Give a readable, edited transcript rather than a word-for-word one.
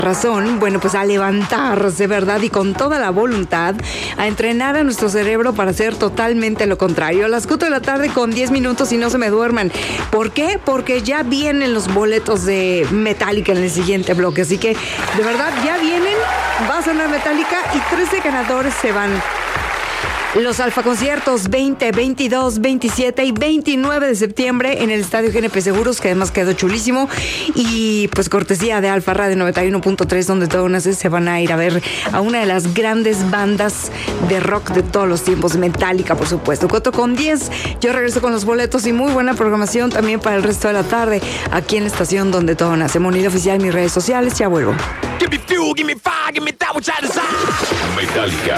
razón, bueno, pues a levantarse, ¿verdad? Y con toda la voluntad a entrenar a nuestro cerebro para hacer totalmente lo contrario. A las 4 de la tarde con 10 minutos y no se me duerman. ¿Por qué? Porque ya vienen los boletos de Metallica en el siguiente bloque. Así que, de verdad, ya vienen, va a sonar Metallica y 13 ganadores se van. Los Alfa Conciertos 20, 22, 27 y 29 de septiembre en el Estadio GNP Seguros, que además quedó chulísimo. Y pues cortesía de Alfa Radio 91.3, donde todo nace, se van a ir a ver a una de las grandes bandas de rock de todos los tiempos, Metallica, por supuesto. 4:10, yo regreso con los boletos y muy buena programación también para el resto de la tarde, aquí en la estación donde todo nace. Monida Oficial, mis redes sociales, ya vuelvo. Give me fuel, give me fire, give me that which I desire. Metallica.